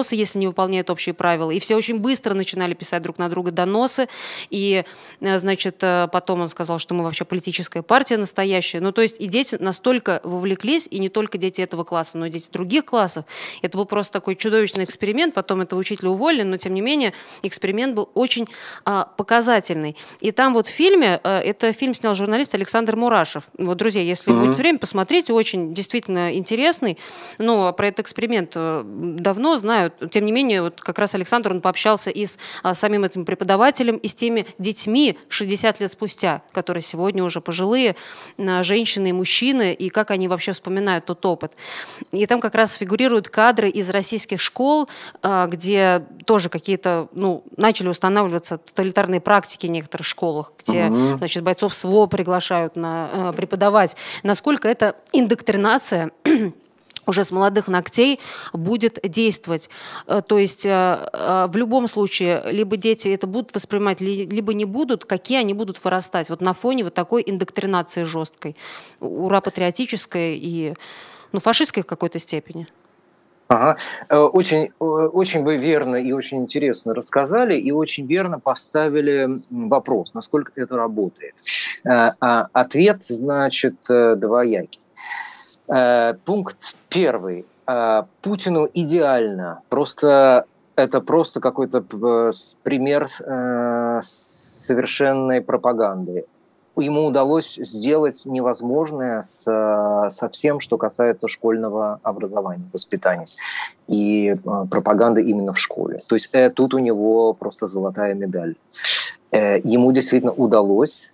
выполняет общие правила. И все очень быстро начинали писать друг на друга доносы. И, значит, потом он сказал, что мы вообще политическая партия настоящая. Ну, то есть и дети настолько вовлеклись, и не только дети этого класса, но и дети других классов. Это был просто такой чудовищный эксперимент. Потом этого учителя уволили, но, тем не менее, эксперимент был очень показательный. И там вот в фильме, это фильм снял журналист Александр Мурашев. Вот, друзья, если будет время, посмотрите, очень действительно интересный. Но про этот эксперимент давно знают. Тем не менее, вот как раз Александр, он пообщался и с самим этим преподавателем, и с теми детьми 60 лет спустя, которые сегодня уже пожилые женщины и мужчины, и как они вообще вспоминают тот опыт. И там как раз фигурируют кадры из российских школ, где тоже какие-то, начали устанавливаться тоталитарные практики в некоторых школах, где, значит, бойцов СВО приглашают преподавать. Насколько эта индоктринация уже с молодых ногтей будет действовать. То есть в любом случае либо дети это будут воспринимать, либо не будут, какие они будут вырастать. Вот на фоне вот такой индоктринации жесткой, ура-патриотической и фашистской в какой-то степени. Ага. Очень, очень вы верно и очень интересно рассказали, и очень верно поставили вопрос, насколько это работает. Ответ, значит, двоякий. Пункт первый. Путину идеально. Это просто какой-то пример совершенной пропаганды. Ему удалось сделать невозможное со всем, что касается школьного образования, воспитания и пропаганды именно в школе. То есть тут у него просто золотая медаль. Ему действительно удалось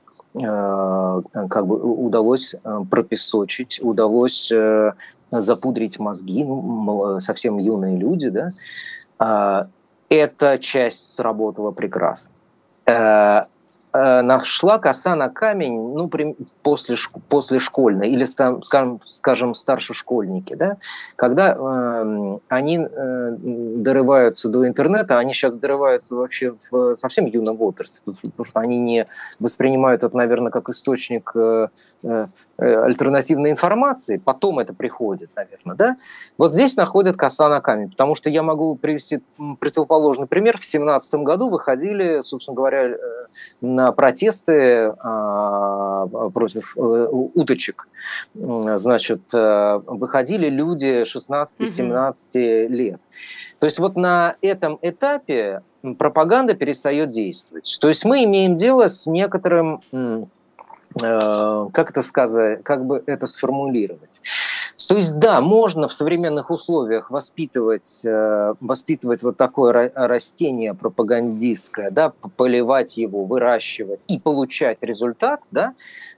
пропесочить, удалось запудрить мозги, совсем юные люди, да. Эта часть сработала прекрасно. Нашла коса на камень, после школьной или, скажем, старшешкольники, да, когда они дорываются до интернета, они сейчас дорываются вообще в совсем юном возрасте, потому что они не воспринимают это, наверное, как источник альтернативной информации, потом это приходит, наверное, да. Вот здесь находят коса на камень, потому что я могу привести противоположный пример. В 2017 году выходили, собственно говоря, на протесты против уточек. Значит, выходили люди 16-17 лет. То есть вот на этом этапе пропаганда перестает действовать. То есть мы имеем дело с некоторым... как это сказать, как бы это сформулировать? То есть, да, можно в современных условиях воспитывать вот такое растение пропагандистское, да, поливать его, выращивать и получать результат, да,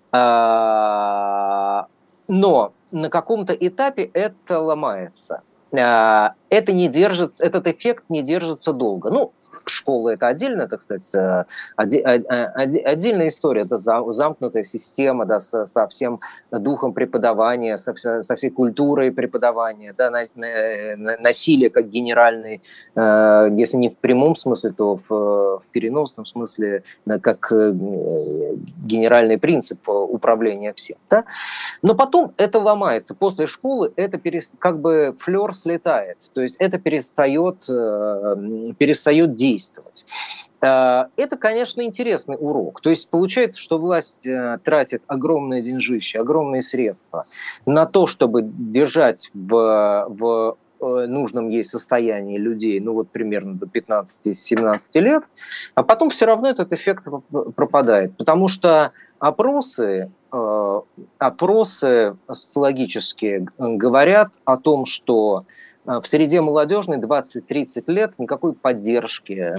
но на каком-то этапе это ломается. Это не держится, этот эффект не держится долго. Школа – это отдельная, так сказать, отдельная история. Это замкнутая система, да, со всем духом преподавания, со всей культурой преподавания, да, насилие как генеральный, если не в прямом смысле, то в переносном смысле, да, как генеральный принцип управления всем. Да? Но потом это ломается. После школы это как бы флер слетает, то есть это перестает действовать. Это, конечно, интересный урок. То есть получается, что власть тратит огромное деньжище, огромные средства на то, чтобы держать в нужном ей состоянии людей, примерно до 15-17 лет, а потом все равно этот эффект пропадает, потому что опросы социологические говорят о том, что в среде молодежной 20-30 лет никакой поддержки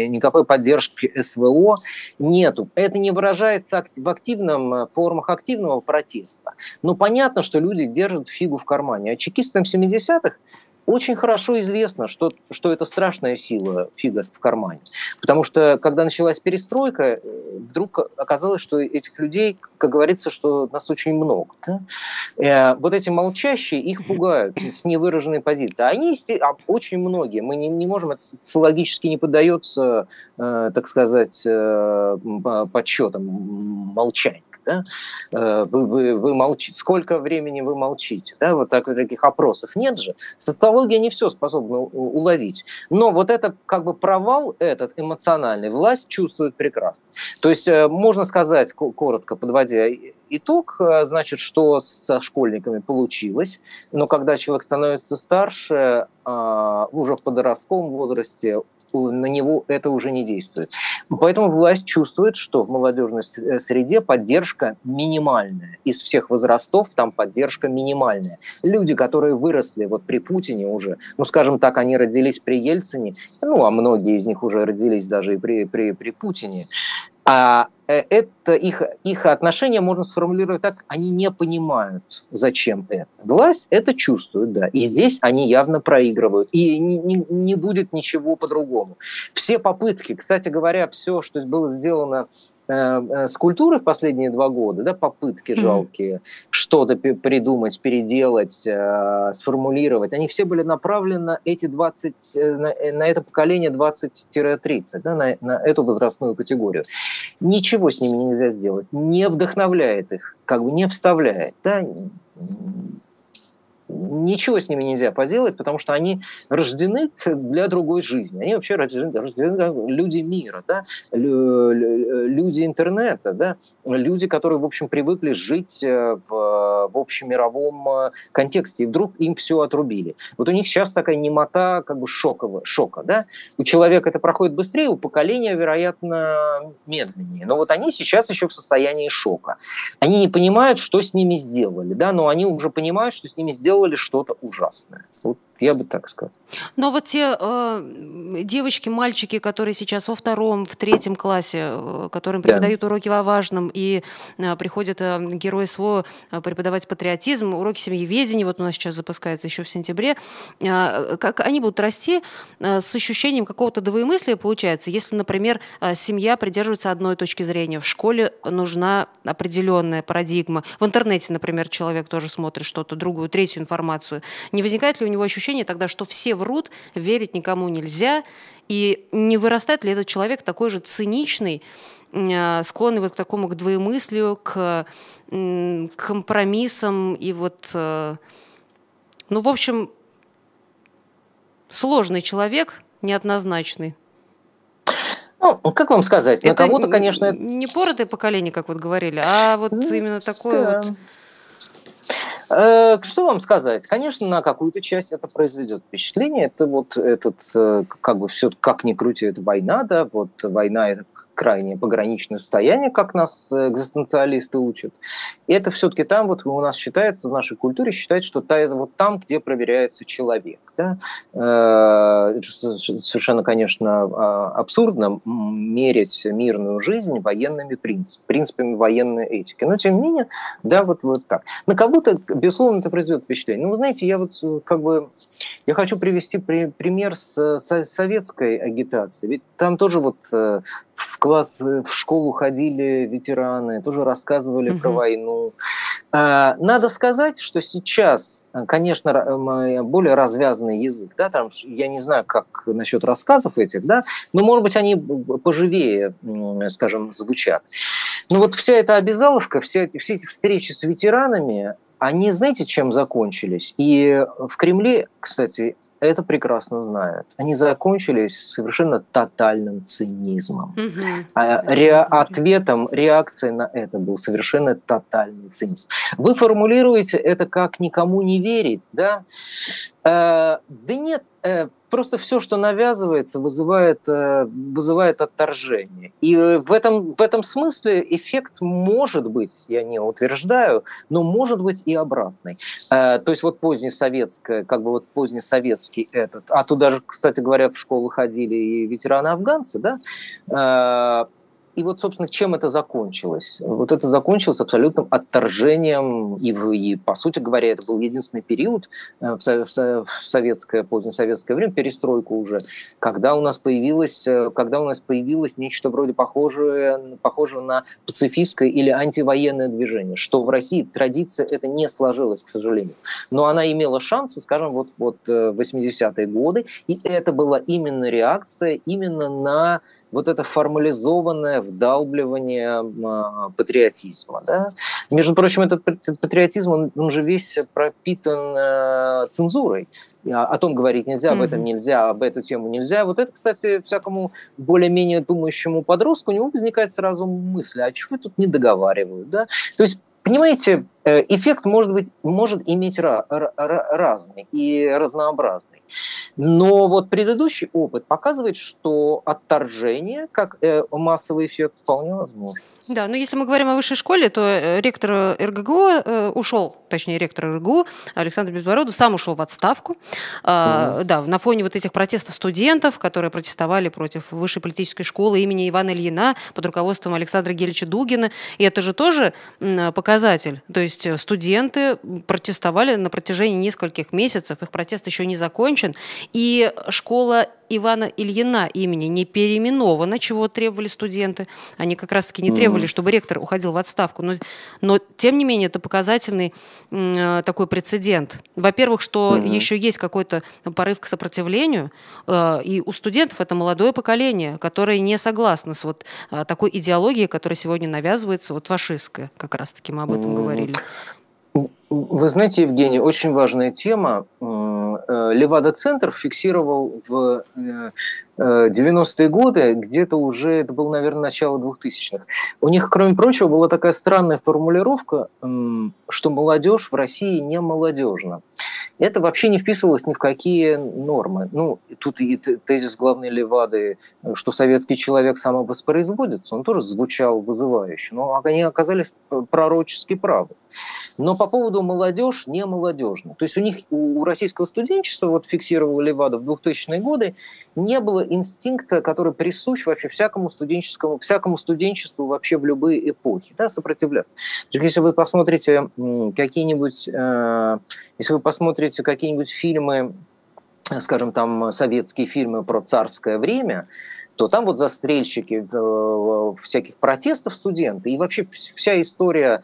СВО нету. Это не выражается в формах активного протеста. Но понятно, что люди держат фигу в кармане. А чекистам 70-х очень хорошо известно, что это страшная сила, фига в кармане. Потому что, когда началась перестройка, вдруг оказалось, что этих людей, как говорится, что нас очень много. Да? Вот эти молчащие, их пугают с невыраженной позиции. А они очень многие. Мы не можем, это социологически не поддается, так сказать, подсчетам молчания. да? Вы молчите. Сколько времени вы молчите? Да? Вот таких опросов нет же. Социология не все способна уловить. Но вот это как бы провал этот эмоциональный власть чувствует прекрасно. То есть можно сказать, коротко подводя итог, значит, что со школьниками получилось, но когда человек становится старше, уже в подростковом возрасте, на него это уже не действует. Поэтому власть чувствует, что в молодежной среде поддержка минимальная. Из всех возрастов там поддержка минимальная. Люди, которые выросли вот при Путине уже, ну, скажем так, они родились при Ельцине, ну, а многие из них уже родились даже и при Путине, это их отношение можно сформулировать так: они не понимают, зачем это. Власть это чувствует, да, и здесь они явно проигрывают, и не будет ничего по-другому. Все попытки, кстати говоря, все, что было сделано с культурой в последние 2 года, да, попытки жалкие, что-то придумать, переделать, сформулировать, они все были направлены на эти 20, на это поколение 20-30, да, на эту возрастную категорию. Ничего с ними нельзя сделать, не вдохновляет их, как бы не вставляет, да, ничего с ними нельзя поделать, потому что они рождены для другой жизни. Они вообще рождены как люди мира, да? Люди интернета, да? Люди, которые, в общем, привыкли жить в общемировом контексте, и вдруг им все отрубили. Вот у них сейчас такая немота как бы шока. Да? У человека это проходит быстрее, у поколения, вероятно, медленнее. Но вот они сейчас еще в состоянии шока. Они не понимают, что с ними сделали, да? Но они уже понимают, что с ними сделали что-то ужасное. Вот я бы так сказал. Но вот те девочки, мальчики, которые сейчас во 2-м, в 3-м классе, которым преподают уроки о важном, и приходят герои СВО преподавать патриотизм, уроки семьеведения, вот у нас сейчас запускается еще в сентябре, как они будут расти с ощущением какого-то двоемыслия, получается, если, например, семья придерживается одной точки зрения, в школе нужна определенная парадигма, в интернете, например, человек тоже смотрит что-то, другую, третью информацию. Не возникает ли у него ощущение тогда, что все врут, верить никому нельзя, и не вырастает ли этот человек такой же циничный, склонный вот к такому, к двоемыслию, к компромиссам и вот, ну, в общем, сложный человек, неоднозначный. Ну, как вам сказать, это на кого-то, конечно... не поротое поколение, как вот говорили, а вот именно такое вот... Что вам сказать? Конечно, на какую-то часть это произведет впечатление. Это вот этот, как бы все, как ни крути, это война, да, вот война это крайне пограничное состояние, как нас экзистенциалисты учат. И это все-таки там, вот у нас считается, в нашей культуре считается, что это вот там, где проверяется человек. Да? Совершенно, конечно, абсурдно мерить мирную жизнь военными принципами военной этики. Но, тем не менее, да, вот так. На кого-то, безусловно, это произведет впечатление. Но вы знаете, я вот как бы я хочу привести пример с советской агитацией. Ведь там тоже вот в школу ходили ветераны, тоже рассказывали про войну. Надо сказать, что сейчас, конечно, более развязанный язык, да, там, я не знаю, как насчет рассказов этих, да, но, может быть, они поживее, скажем, звучат. Но вот вся эта обязаловка, все эти встречи с ветеранами, они, знаете, чем закончились? И в Кремле, кстати, это прекрасно знают. Они закончились совершенно тотальным цинизмом. Ответом, реакцией на это был совершенно тотальный цинизм. Вы формулируете это как «никому не верить», да? Да нет, просто все, что навязывается, вызывает отторжение. И в этом смысле эффект может быть, я не утверждаю, но может быть и обратный. То есть вот позднесоветский этот, а туда же, кстати говоря, в школу ходили и ветераны-афганцы, да, и вот, собственно, чем это закончилось? Вот это закончилось абсолютным отторжением, и по сути говоря, это был единственный период в позднесоветское время, перестройку уже, когда у нас появилось нечто вроде похожее на пацифистское или антивоенное движение, что в России традиция это не сложилась, к сожалению. Но она имела шансы, скажем, вот в 80-е годы, и это была именно реакция именно на вот это формализованное вдалбливание патриотизма. Да? Между прочим, этот патриотизм, он же весь пропитан цензурой. О том говорить нельзя, об этом нельзя, об эту тему нельзя. Вот это, кстати, всякому более-менее думающему подростку, у него возникает сразу мысль, а чего тут не договаривают? Да? То есть, понимаете, эффект может иметь разный и разнообразный. Но вот предыдущий опыт показывает, что отторжение, как массовый эффект, вполне возможно. Да, но если мы говорим о высшей школе, то ректор РГГУ ушел, точнее, ректор РГГУ Александр Безбородов сам ушел в отставку. Да, на фоне вот этих протестов студентов, которые протестовали против высшей политической школы имени Ивана Ильина под руководством Александра Гельевича Дугина. И это же тоже показатель. То есть студенты протестовали на протяжении нескольких месяцев, их протест еще не закончен. И школа Ивана Ильина имени не переименована, чего требовали студенты. Они как раз-таки не требовали, чтобы ректор уходил в отставку. Но тем не менее, это показательный такой прецедент. Во-первых, что еще есть какой-то порыв к сопротивлению, и у студентов это молодое поколение, которое не согласно с вот такой идеологией, которая сегодня навязывается, вот фашистская, как раз-таки мы об этом говорили. Вы знаете, Евгений, очень важная тема. Левада-центр фиксировал в 90-е годы, где-то уже, это было, наверное, начало 2000-х. У них, кроме прочего, была такая странная формулировка, что молодежь в России не молодежна. Это вообще не вписывалось ни в какие нормы. Ну, тут и тезис главной Левады, что советский человек самовоспроизводится, он тоже звучал вызывающе, но они оказались пророчески правы. Но по поводу молодежь не молодежна. То есть у них, у российского студенчества, вот фиксировала Левада в 2000-е годы, не было инстинкта, который присущ вообще всякому студенчеству вообще в любые эпохи, да, сопротивляться. Если вы посмотрите какие-нибудь фильмы, скажем, там советские фильмы про царское время, то там вот застрельщики всяких протестов студенты, и вообще вся история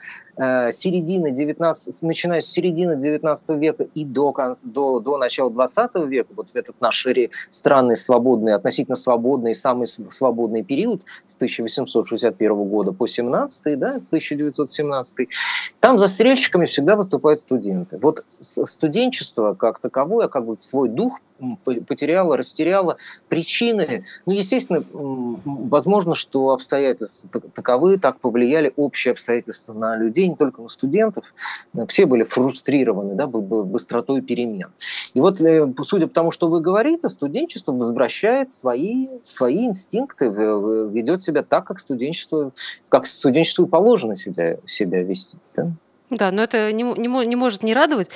начиная с середины 19 века и до начала 20 века, вот в этот наш странный, свободный, относительно свободный, самый свободный период с 1861 года по 17, да, с 1917, там застрельщиками всегда выступают студенты. Вот студенчество как таковое, как бы свой дух потеряло, растеряло. Причины, ну, естественно, возможно, что обстоятельства таковы, так повлияли общие обстоятельства на людей, не только на студентов. Все были фрустрированы, да, быстротой перемен. И вот, судя по тому, что вы говорите, студенчество возвращает свои инстинкты, ведет себя так, как студенчеству положено себя вести. Да? Да, но это не может не радовать.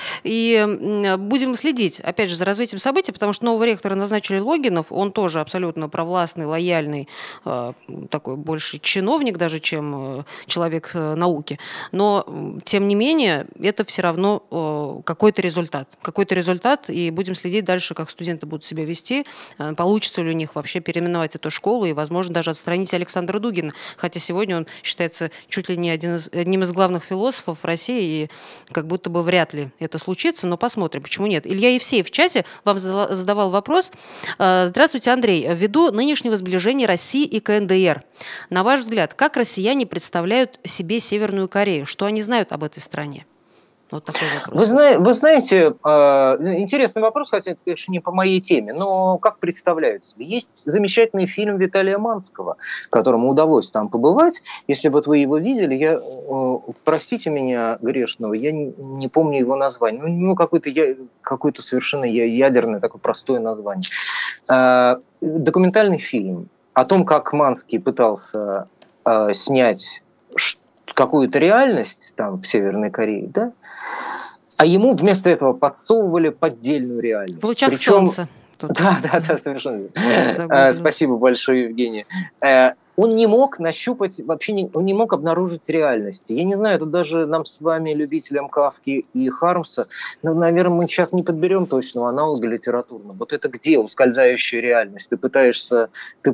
И будем следить, опять же, за развитием событий, потому что нового ректора назначили Логинов. Он тоже абсолютно провластный, лояльный, такой больше чиновник даже, чем человек науки. Но, тем не менее, это все равно какой-то результат. Какой-то результат, и будем следить дальше, как студенты будут себя вести. Получится ли у них вообще переименовать эту школу и, возможно, даже отстранить Александра Дугина. Хотя сегодня он считается чуть ли не одним из главных философов России, и как будто бы вряд ли это случится, но посмотрим, почему нет. Илья Евсеев в чате вам задавал вопрос. Здравствуйте, Андрей. Ввиду нынешнего сближения России и КНДР, на ваш взгляд, как россияне представляют себе Северную Корею? Что они знают об этой стране? Вот такой вопрос. Вы знаете, интересный вопрос, хотя это, конечно, не по моей теме, но как представляют себе? Есть замечательный фильм Виталия Манского, которому удалось там побывать. Если вот вы его видели, простите меня, грешного, я не помню его название. Ну, какое-то совершенно ядерное, такое простое название. Документальный фильм о том, как Манский пытался снять какую-то реальность там в Северной Корее, да? А ему вместо этого подсовывали поддельную реальность. В лучах солнца. Да, совершенно. Спасибо большое, Евгений. Он не мог нащупать, он не мог обнаружить реальности. Я не знаю, тут даже нам с вами, любителям Кафки и Хармса, наверное, мы сейчас не подберем точного аналога литературного. Вот это где ускользающая реальность? Ты пытаешься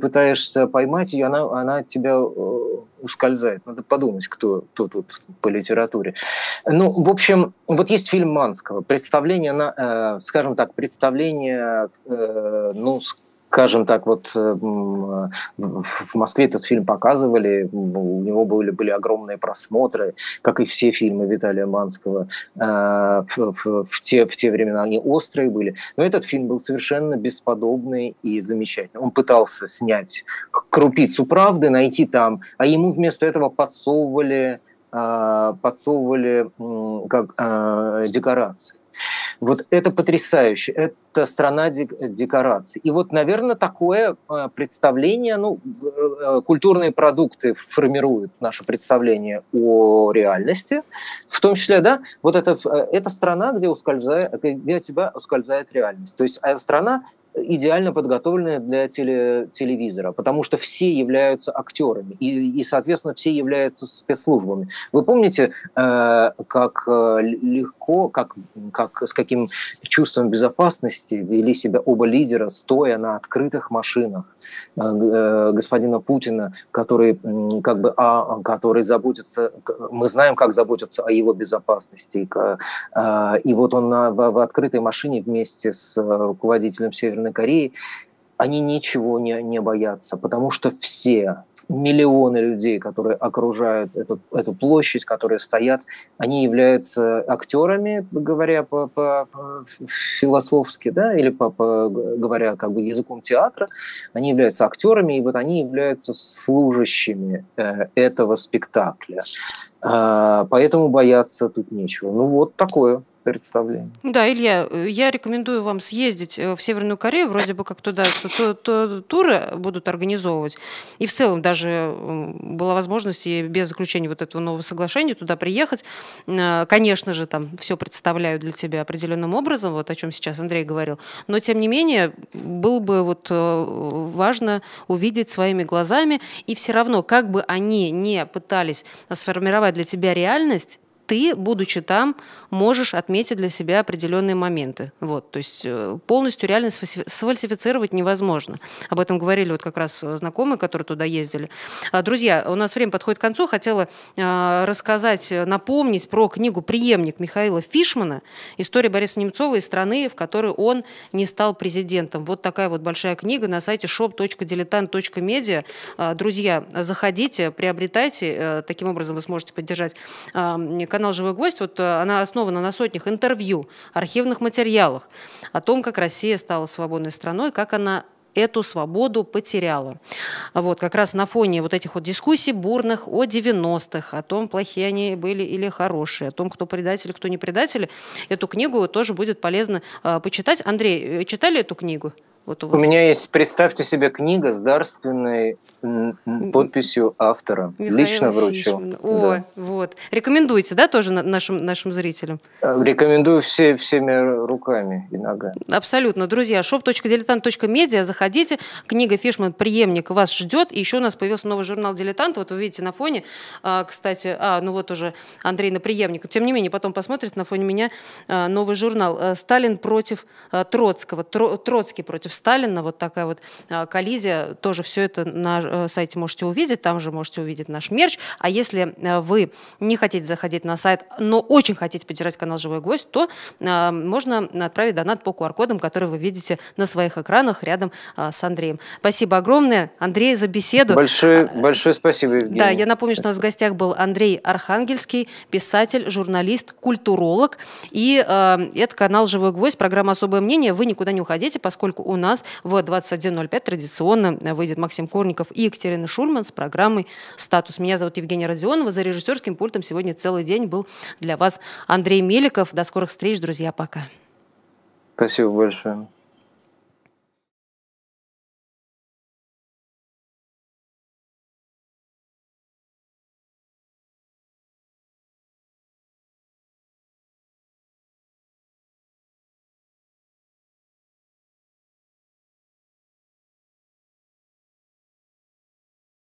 поймать ее, она от тебя ускользает. Надо подумать, кто тут по литературе. Ну, в общем, вот есть фильм Манского, представление, скажем так, вот в Москве этот фильм показывали, у него были огромные просмотры, как и все фильмы Виталия Манского. В те времена они острые были. Но этот фильм был совершенно бесподобный и замечательный. Он пытался снять крупицу правды, найти там, а ему вместо этого подсовывали как декорации. Вот это потрясающе, это страна декораций. И вот, наверное, такое представление, культурные продукты формируют наше представление о реальности, в том числе, да, вот это страна, где от тебя ускользает реальность. То есть страна идеально подготовленная для телевизора, потому что все являются актерами и, соответственно, все являются спецслужбами. Вы помните, как легко, с каким чувством безопасности вели себя оба лидера, стоя на открытых машинах господина Путина, который заботится, мы знаем, как заботиться о его безопасности. И вот он в открытой машине вместе с руководителем Северной Кореи, они ничего не боятся, потому что все миллионы людей, которые окружают эту площадь, которые стоят, они являются актерами, говоря по-философски, да, или говоря как бы языком театра, они являются актерами, и вот они являются служащими этого спектакля. Поэтому бояться тут нечего. Ну вот такое представление. Да, Илья, я рекомендую вам съездить в Северную Корею, вроде бы как туда туры будут организовывать. И в целом даже была возможность и без заключения вот этого нового соглашения туда приехать. Конечно же, там все представляют для тебя определенным образом, вот о чем сейчас Андрей говорил. Но, тем не менее, было бы вот важно увидеть своими глазами. И все равно, как бы они не пытались сформировать для тебя реальность, ты, будучи там, можешь отметить для себя определенные моменты. Вот, то есть полностью реальность сфальсифицировать невозможно. Об этом говорили вот как раз знакомые, которые туда ездили. Друзья, у нас время подходит к концу. Хотела рассказать, напомнить про книгу «Преемник» Михаила Фишмана «История Бориса Немцова и страны, в которой он не стал президентом». Вот такая вот большая книга на сайте shop.diletant.media. Друзья, заходите, приобретайте. Таким образом вы сможете поддержать канал «Живой гвоздь». Вот она основана на сотнях интервью, архивных материалах о том, как Россия стала свободной страной, как она эту свободу потеряла. Вот как раз на фоне вот этих вот дискуссий бурных о 90-х, о том, плохие они были или хорошие, о том, кто предатели, кто не предатели. Эту книгу тоже будет полезно почитать. Андрей, читали эту книгу? Вот у меня есть, представьте себе, книга с дарственной подписью автора. Михаила Лично вручу. Да. Вот. Рекомендуете, да, тоже нашим зрителям? Рекомендую всеми руками и ногами. Абсолютно. Друзья, shop.diletant.media, заходите. Книга Фишман «Преемник» вас ждет. И еще у нас появился новый журнал «Дилетант». Вот вы видите на фоне, кстати, ну вот уже Андрей на «Преемник». Тем не менее, потом посмотрите на фоне меня новый журнал «Сталин против Троцкого», «Троцкий против Сталина», вот такая вот коллизия, тоже все это на сайте можете увидеть, там же можете увидеть наш мерч. А если вы не хотите заходить на сайт, но очень хотите поддержать канал «Живой гвоздь», то можно отправить донат по QR-кодам, которые вы видите на своих экранах рядом с Андреем. Спасибо огромное, Андрей, за беседу. Большое спасибо, Евгений. Да, я напомню, что у нас в гостях был Андрей Архангельский, писатель, журналист, культуролог. И это канал «Живой гвоздь», программа «Особое мнение». Вы никуда не уходите, поскольку у нас в 21:05 традиционно выйдет Максим Корников и Екатерина Шульман с программой «Статус». Меня зовут Евгения Родионова. За режиссерским пультом сегодня целый день был для вас Андрей Меликов. До скорых встреч, друзья. Пока. Спасибо большое.